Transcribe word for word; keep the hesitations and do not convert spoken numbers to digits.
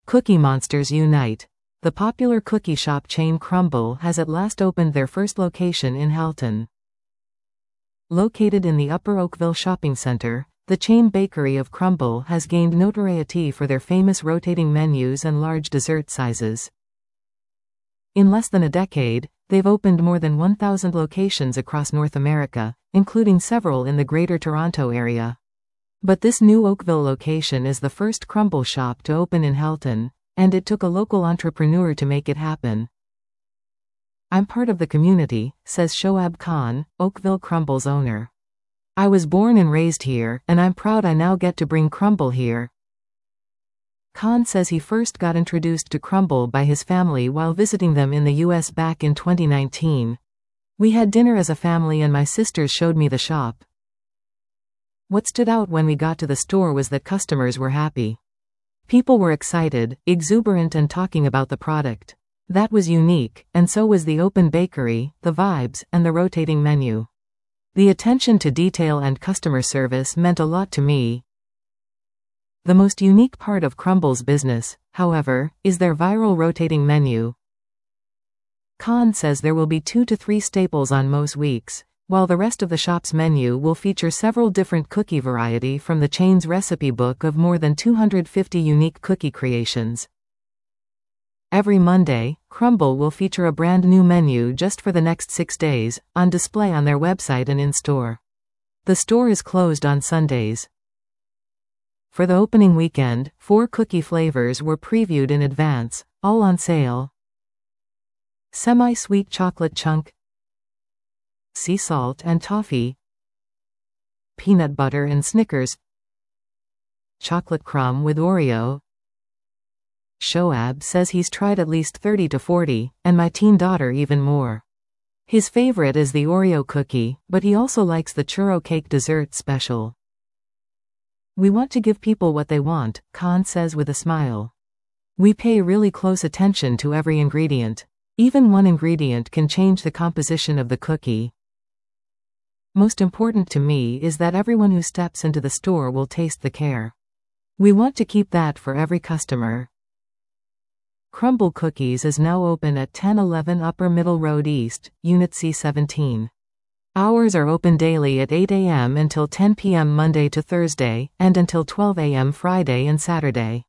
Cookie monsters unite. The popular cookie shop chain Crumbl has at last opened their first location in Halton. Located in the Upper Oakville Shopping Center, the chain bakery of Crumbl has gained notoriety for their famous rotating menus and large dessert sizes. In less than a decade, they've opened more than one thousand locations across North America, including several in the Greater Toronto area. But this new Oakville location is the first Crumbl shop to open in Halton, and it took a local entrepreneur to make it happen. "I'm part of the community," says Shoab Khan, Oakville Crumbl's owner. "I was born and raised here, and I'm proud I now get to bring Crumbl here." Khan says he first got introduced to Crumbl by his family while visiting them in the U S back in twenty nineteen. "We had dinner as a family and my sisters showed me the shop. What stood out when we got to the store was that customers were happy. People were excited, exuberant and talking about the product. That was unique, and so was the open bakery, the vibes, and the rotating menu. The attention to detail and customer service meant a lot to me." The most unique part of Crumbl's business, however, is their viral rotating menu. Khan says there will be two to three staples on most weeks, while the rest of the shop's menu will feature several different cookie variety from the chain's recipe book of more than two hundred fifty unique cookie creations. Every Monday, Crumbl will feature a brand new menu just for the next six days, on display on their website and in-store. The store is closed on Sundays. For the opening weekend, four cookie flavors were previewed in advance, all on sale. Semi-sweet chocolate chunk, sea salt and toffee, peanut butter and Snickers, chocolate crumb with Oreo. Shoab says he's tried at least thirty to forty, and my teen daughter even more. His favorite is the Oreo cookie, but he also likes the churro cake dessert special. "We want to give people what they want," Khan says with a smile. "We pay really close attention to every ingredient. Even one ingredient can change the composition of the cookie. Most important to me is that everyone who steps into the store will taste the care. We want to keep that for every customer." Crumbl Cookies is now open at ten eleven Upper Middle Road East, Unit C seventeen. Hours are open daily at eight a m until ten p m Monday to Thursday, and until twelve a m Friday and Saturday.